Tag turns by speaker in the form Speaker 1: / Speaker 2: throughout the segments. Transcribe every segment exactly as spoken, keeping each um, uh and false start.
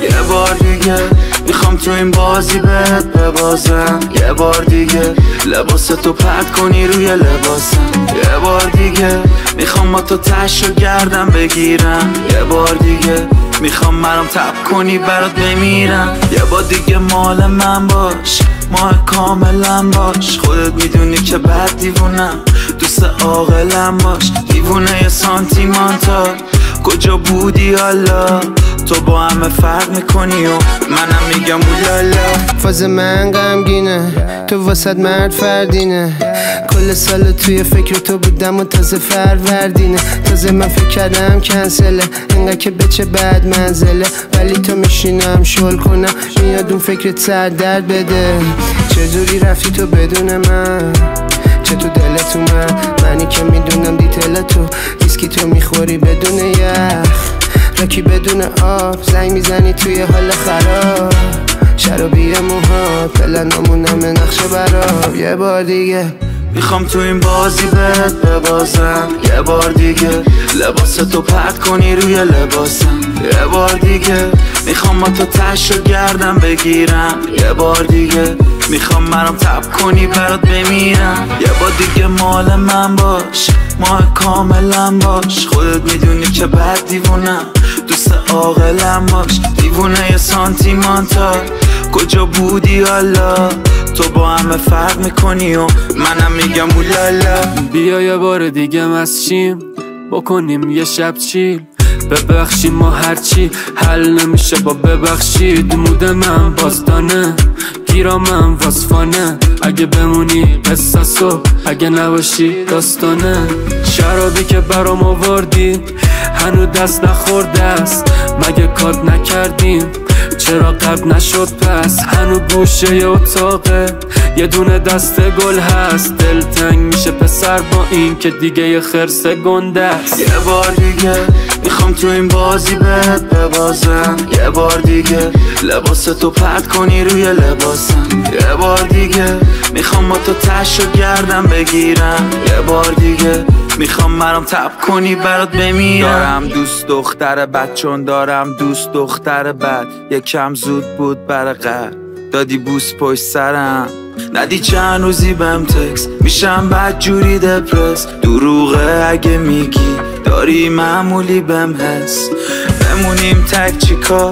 Speaker 1: یه بار دیگه میخوام تو این بازی بهت ببازم. یه بار دیگه لباستو پرت کنی روی لباسم. یه بار دیگه میخوام با تو تشو گردم بگیرم. یه بار دیگه میخوام مرام تب کنی برات بمیرم. یه بار دیگه مال من باش، ماه کاملا باش. خودت میدونی که بد دیوونم، دوست عاقلم باش. دیوونه یه سانتیمانتال، کجا بودی حالا؟ تو با همه فرق میکنی و منم میگم اولالا.
Speaker 2: فاز من غمگینه، تو واسد مرد فردینه. کل سال توی فکر تو بودم و تازه فروردینه. تازه من فکر کردم کنسله، انقدر که بچه بد منزله. ولی تو میشینم شل کنم، میاد اون فکرت سر درد بده. چجوری رفتی تو بدون من؟ چه تو دلت اومد؟ منی که میدونم دیتیل تو ویسکی تو میخوری بدون یخ، راکی بدون آب، زنگ میزنی توی حال خراب. شرابی موها پلنامون همه نقشه براب. یه بار دیگه
Speaker 1: میخوام تو این بازی بهت ببازم. یه بار دیگه لباستو پرت کنی روی لباسم. یه بار دیگه میخوام با تو تشو گردم بگیرم. یه بار دیگه میخوام مرام تب کنی برات بمیرم. یه بار دیگه مال من باش، ماه کاملا باش. خودت میدونی که بد دیوونم، دوست عاقلم باش. دیوونه یه سانتیمانتال، کجا بودی حالا؟ تو با همه فرق میکنی و منم میگم اولالا.
Speaker 3: بیا یه بار دیگه مسچیم بکنیم یه شب چیل. ببخشیم ما هرچی حل نمیشه با ببخشید. مود من بازدانه، گیرامم واسفانه. اگه بمونی قصصو، اگه نباشی داستانه. شرابی که برام آوردی هنو دست نخورده است. مگه کات نکردیم؟ چرا قبل نشد پس؟ هنو گوشه ی اتاقه یه دونه دست گل هست. دل تنگ میشه پسر با این که دیگه یه خرس گنده است.
Speaker 1: یه بار دیگه میخوام تو این بازی بهت ببازم. یه بار دیگه لباستو پرت کنی روی لباسم. یه بار دیگه میخوام با تو تشو گردم بگیرم. یه بار دیگه میخوام مرام تب کنی برات بمیرم. دارم دوست دختر بد، چون دارم دوست دختر بد. یکم زود بود برای قرد، دادی بوس پشت سرم. ندی چند روزی بهم تکس، میشم بد جوری دپرس. دروغه اگه میگی داری معمولی بهم حس. بمونیم تک چیکار،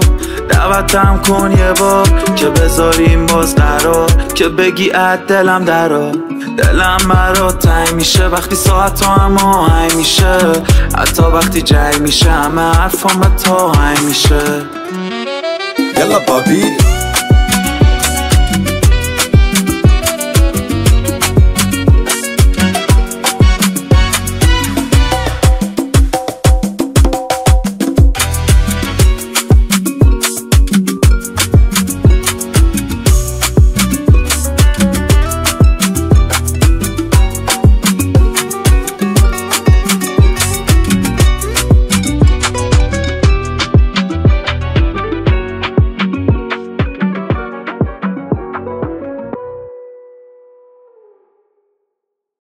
Speaker 1: دعوتم کن یه بار که بذاریم باز قرار. که بگی اد دلم درا، دلم برات تنگ میشه وقتی ساعت هم آهنگ میشه. حتی وقتی جنگ میشه همه حرفام به تا هنگ میشه.
Speaker 4: یلا بابی